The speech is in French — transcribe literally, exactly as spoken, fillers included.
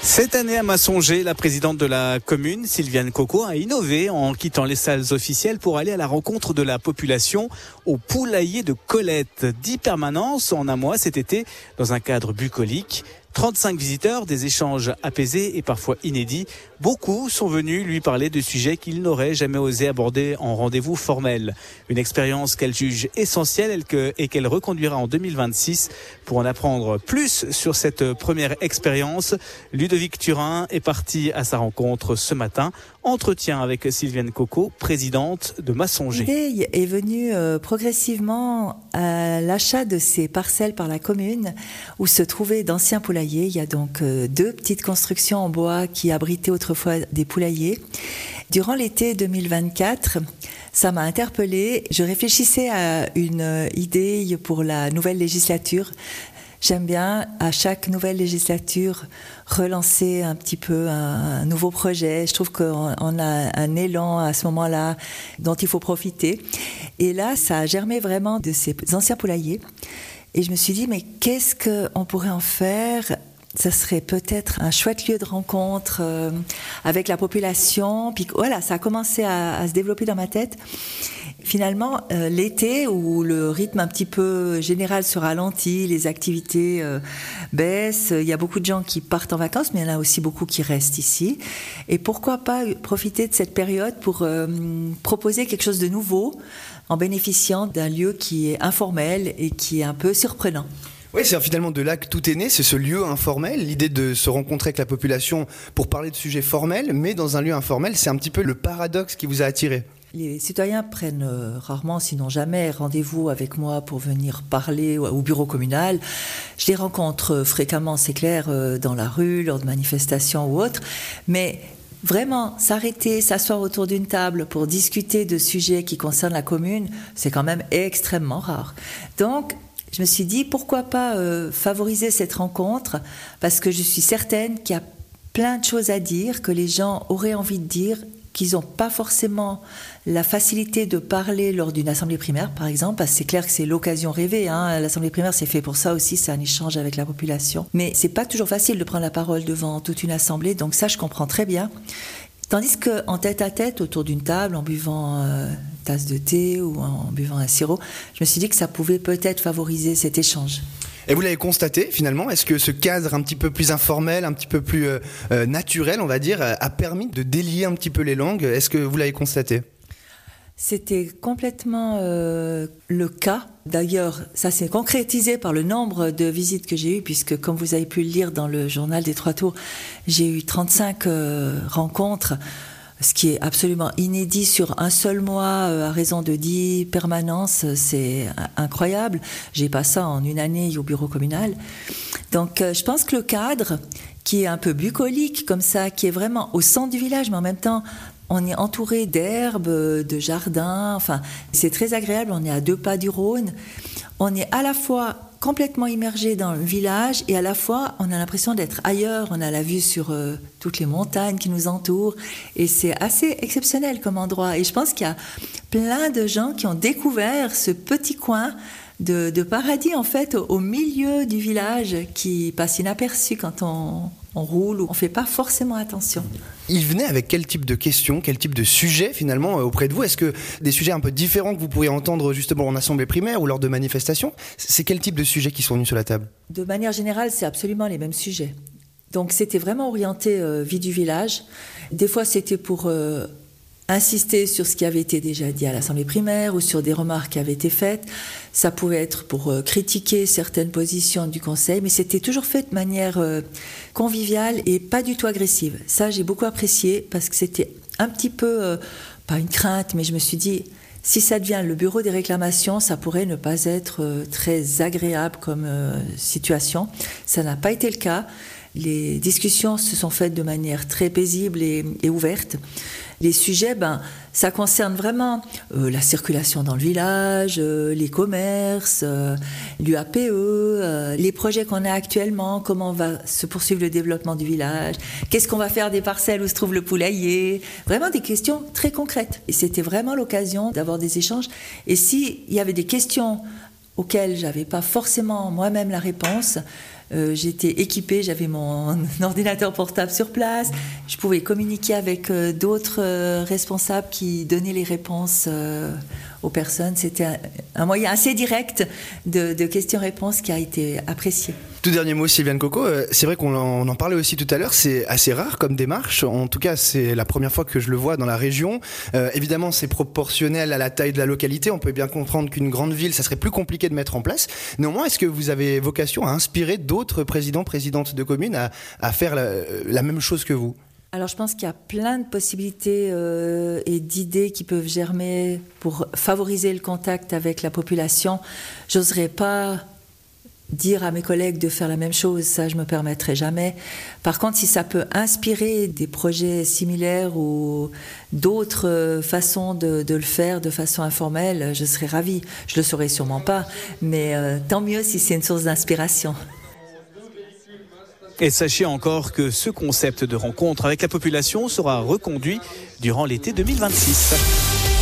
Cette année à Massonger, la présidente de la commune, Sylviane Coco, a innové en quittant les salles officielles pour aller à la rencontre de la population au poulailler de Colette. dix permanences en un mois cet été dans un cadre bucolique. trente-cinq visiteurs, des échanges apaisés et parfois inédits. Beaucoup sont venus lui parler de sujets qu'ils n'auraient jamais osé aborder en rendez-vous formel. Une expérience qu'elle juge essentielle et qu'elle reconduira en deux mille vingt-six. Pour en apprendre plus sur cette première expérience, Ludovic Turin est parti à sa rencontre ce matin. Entretien avec Sylviane Coco, présidente de Massonger. L'idée est venue euh, progressivement à l'achat de ces parcelles par la commune où se trouvaient d'anciens poulaillers. Il y a donc euh, deux petites constructions en bois qui abritaient autrefois des poulaillers. Durant l'été deux mille vingt-quatre, ça m'a interpellée. Je réfléchissais à une idée pour la nouvelle législature. J'aime bien, à chaque nouvelle législature, relancer un petit peu un, un nouveau projet. Je trouve qu'on on a un élan à ce moment-là dont il faut profiter. Et là, ça a germé vraiment de ces anciens poulaillers. Et je me suis dit, mais qu'est-ce qu'on pourrait en faire ? Ça serait peut-être un chouette lieu de rencontre euh, avec la population. Puis voilà, ça a commencé à, à se développer dans ma tête. Finalement, euh, l'été, où le rythme un petit peu général se ralentit, les activités euh, baissent, il y a beaucoup de gens qui partent en vacances, mais il y en a aussi beaucoup qui restent ici. Et pourquoi pas profiter de cette période pour euh, proposer quelque chose de nouveau, en bénéficiant d'un lieu qui est informel et qui est un peu surprenant. Oui, c'est finalement de là que tout est né, c'est ce lieu informel, l'idée de se rencontrer avec la population pour parler de sujets formels, mais dans un lieu informel, c'est un petit peu le paradoxe qui vous a attiré. Les citoyens prennent euh, rarement, sinon jamais, rendez-vous avec moi pour venir parler au, au bureau communal. Je les rencontre euh, fréquemment, c'est clair, euh, dans la rue, lors de manifestations ou autres, mais vraiment, s'arrêter, s'asseoir autour d'une table pour discuter de sujets qui concernent la commune, c'est quand même extrêmement rare. Donc, je me suis dit, pourquoi pas euh, favoriser cette rencontre, parce que je suis certaine qu'il y a plein de choses à dire, que les gens auraient envie de dire, qu'ils n'ont pas forcément la facilité de parler lors d'une assemblée primaire, par exemple, parce que c'est clair que c'est l'occasion rêvée, hein. L'assemblée primaire, c'est fait pour ça aussi, c'est un échange avec la population. Mais c'est pas toujours facile de prendre la parole devant toute une assemblée, donc ça, je comprends très bien. Tandis qu'en tête-à-tête, autour d'une table, en buvant euh, une tasse de thé ou en buvant un sirop, je me suis dit que ça pouvait peut-être favoriser cet échange. Et vous l'avez constaté finalement, est-ce que ce cadre un petit peu plus informel, un petit peu plus euh, euh, naturel, on va dire, a permis de délier un petit peu les langues ? Est-ce que vous l'avez constaté ? C'était complètement euh, le cas. D'ailleurs, ça s'est concrétisé par le nombre de visites que j'ai eues, puisque comme vous avez pu le lire dans le journal des Trois Tours, j'ai eu trente-cinq euh, rencontres, ce qui est absolument inédit sur un seul mois, euh, à raison de dix permanences, c'est incroyable. J'ai pas ça en une année au bureau communal. Donc euh, je pense que le cadre, qui est un peu bucolique comme ça, qui est vraiment au centre du village, mais en même temps on est entouré d'herbes, de jardins, enfin c'est très agréable, on est à deux pas du Rhône. On est à la fois complètement immergé dans le village et à la fois on a l'impression d'être ailleurs, on a la vue sur euh, toutes les montagnes qui nous entourent et c'est assez exceptionnel comme endroit. Et je pense qu'il y a plein de gens qui ont découvert ce petit coin de, de paradis en fait au, au milieu du village qui passe inaperçu quand on, on roule ou on ne fait pas forcément attention. Il venait avec quel type de questions, quel type de sujets finalement auprès de vous ? Est-ce que des sujets un peu différents que vous pourriez entendre justement en assemblée primaire ou lors de manifestations ? C'est quel type de sujets qui sont venus sur la table ? De manière générale, c'est absolument les mêmes sujets. Donc c'était vraiment orienté euh, vie du village. Des fois c'était pour euh, insister sur ce qui avait été déjà dit à l'assemblée primaire ou sur des remarques qui avaient été faites. Ça pouvait être pour euh, critiquer certaines positions du conseil, mais c'était toujours fait de manière euh, conviviale et pas du tout agressive. Ça, j'ai beaucoup apprécié parce que c'était un petit peu, euh, pas une crainte, mais je me suis dit, si ça devient le bureau des réclamations, ça pourrait ne pas être euh, très agréable comme euh, situation. Ça n'a pas été le cas. Les discussions se sont faites de manière très paisible et, et ouverte. Les sujets, ben, ça concerne vraiment euh, la circulation dans le village, euh, les commerces, euh, l'U A P E, euh, les projets qu'on a actuellement, comment va se poursuivre le développement du village, qu'est-ce qu'on va faire des parcelles où se trouve le poulailler, vraiment des questions très concrètes. Et c'était vraiment l'occasion d'avoir des échanges. Et s'il y avait des questions auxquelles j'avais pas forcément moi-même la réponse, Euh, j'étais équipée, j'avais mon ordinateur portable sur place. Je pouvais communiquer avec euh, d'autres euh, responsables qui donnaient les réponses euh, aux personnes. C'était un, un moyen assez direct de, de questions-réponses qui a été apprécié. Tout dernier mot, Sylviane Coco, euh, c'est vrai qu'on en, on en parlait aussi tout à l'heure, c'est assez rare comme démarche, en tout cas c'est la première fois que je le vois dans la région. Euh, évidemment c'est proportionnel à la taille de la localité, on peut bien comprendre qu'une grande ville ça serait plus compliqué de mettre en place. Néanmoins, est-ce que vous avez vocation à inspirer d'autres présidents, présidentes de communes à, à faire la, la même chose que vous ? Alors je pense qu'il y a plein de possibilités euh, et d'idées qui peuvent germer pour favoriser le contact avec la population. J'oserais pas dire à mes collègues de faire la même chose, ça je me permettrai jamais. Par contre, si ça peut inspirer des projets similaires ou d'autres façons de, de le faire de façon informelle, je serais ravie. Je le saurais sûrement pas, mais euh, tant mieux si c'est une source d'inspiration. Et sachez encore que ce concept de rencontre avec la population sera reconduit durant l'été deux mille vingt-six.